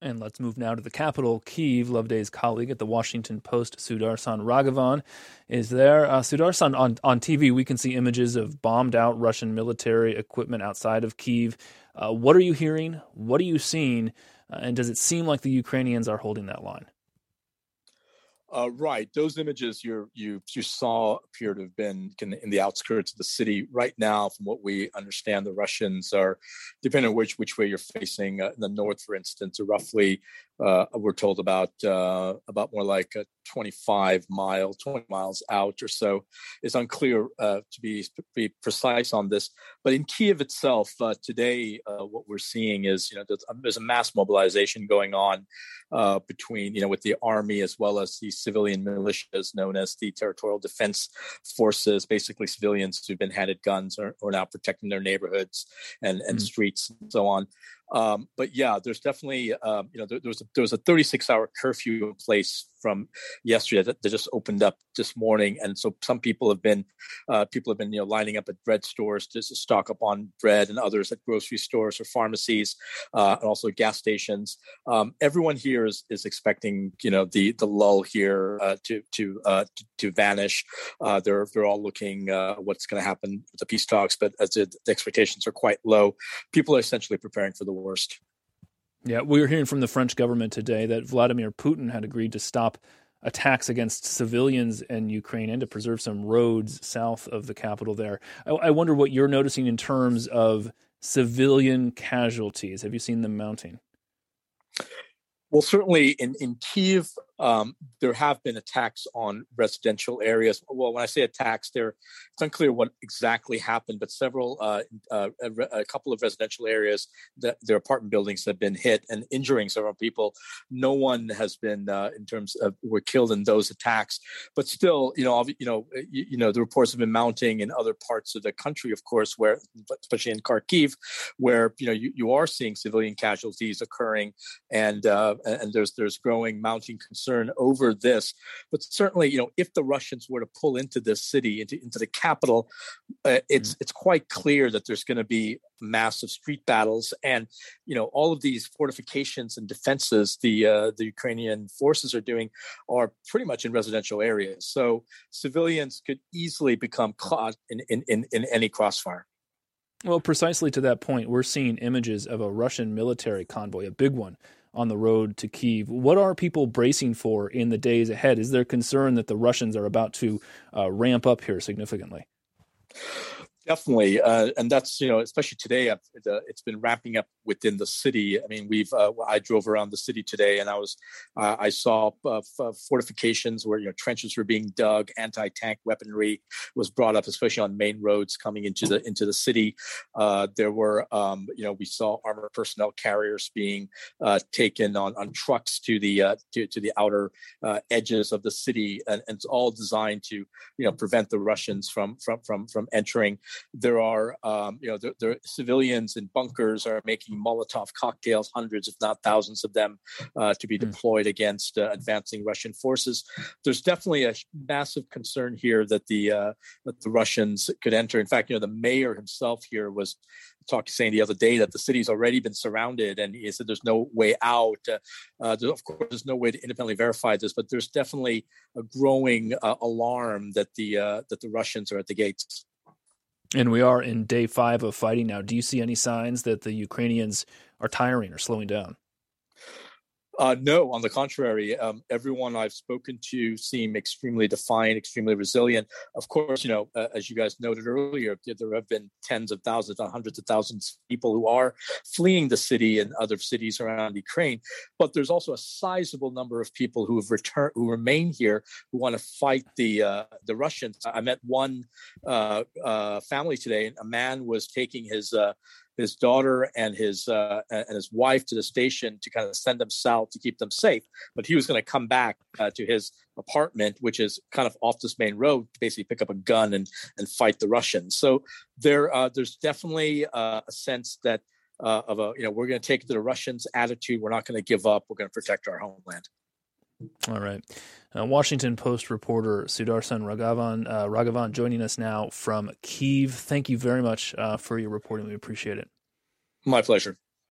And let's move now to the capital, Kyiv. Loveday's colleague at the Washington Post, Sudarshan Raghavan, is there. Sudarshan, on TV, we can see images of bombed-out Russian military equipment outside of Kyiv. What are you hearing? What are you seeing? And does it seem like the Ukrainians are holding that line? Right. Those images you saw appear to have been in the outskirts of the city. Right now, from what we understand, the Russians are, depending on which way you're facing, in the north, for instance, are roughly, we're told about more like 20 miles out or so. It's unclear to be precise on this. But in Kyiv itself, today, what we're seeing is, there's a mass mobilization going on between, with the army as well as the civilian militias known as the Territorial Defense Forces, basically civilians who've been handed guns or are now protecting their neighborhoods and streets and so on. But yeah, there's definitely, there was a 36-hour curfew in place from yesterday that just opened up this morning, and so some people have been lining up at bread stores to stock up on bread, and others at grocery stores or pharmacies, and also gas stations. Everyone here is expecting the lull here to vanish. They're all looking what's going to happen with the peace talks, but as the expectations are quite low, people are essentially preparing for the worst. Yeah, we were hearing from the French government today that Vladimir Putin had agreed to stop attacks against civilians in Ukraine and to preserve some roads south of the capital there. I wonder what you're noticing in terms of civilian casualties. Have you seen them mounting? Well, certainly in Kyiv, there have been attacks on residential areas. Well, when I say attacks, it's unclear what exactly happened, but a couple of residential areas, their apartment buildings have been hit and injuring several people. No one has been, in terms of, were killed in those attacks. But still, the reports have been mounting in other parts of the country, of course, where, especially in Kharkiv, where you are seeing civilian casualties occurring, and there's growing mounting concern over this. But certainly, if the Russians were to pull into this city, into the capital, it's quite clear that there's going to be massive street battles, and all of these fortifications and defenses the Ukrainian forces are doing are pretty much in residential areas. So civilians could easily become caught in any crossfire. Well, precisely to that point, we're seeing images of a Russian military convoy, a big one, on the road to Kyiv. What are people bracing for in the days ahead? Is there concern that the Russians are about to ramp up here significantly? Definitely, and that's especially today. It's been ramping up within the city. I mean, I drove around the city today, and I saw fortifications where trenches were being dug. Anti-tank weaponry was brought up, especially on main roads coming into the city. There were we saw armored personnel carriers being taken on trucks to the outer edges of the city, and it's all designed to prevent the Russians from entering. There are, there civilians in bunkers are making Molotov cocktails, hundreds, if not thousands of them, to be deployed against advancing Russian forces. There's definitely a massive concern here that the Russians could enter. In fact, the mayor himself here was saying the other day that the city's already been surrounded, and he said there's no way out. Of course, there's no way to independently verify this, but there's definitely a growing alarm that the Russians are at the gates. And we are in day 5 of fighting now. Do you see any signs that the Ukrainians are tiring or slowing down? No, on the contrary, everyone I've spoken to seem extremely defiant, extremely resilient. Of course, as you guys noted earlier, there have been tens of thousands, hundreds of thousands of people who are fleeing the city and other cities around Ukraine. But there's also a sizable number of people who have returned, who remain here, who want to fight the Russians. I met one family today, and a man was taking his daughter and his wife to the station to kind of send them south to keep them safe. But he was going to come back to his apartment, which is kind of off this main road, to basically pick up a gun and fight the Russians. So there's definitely a sense that we're going to take it to the Russians' attitude. We're not going to give up. We're going to protect our homeland. All right. Washington Post reporter Sudarshan Raghavan joining us now from Kyiv. Thank you very much for your reporting. We appreciate it. My pleasure.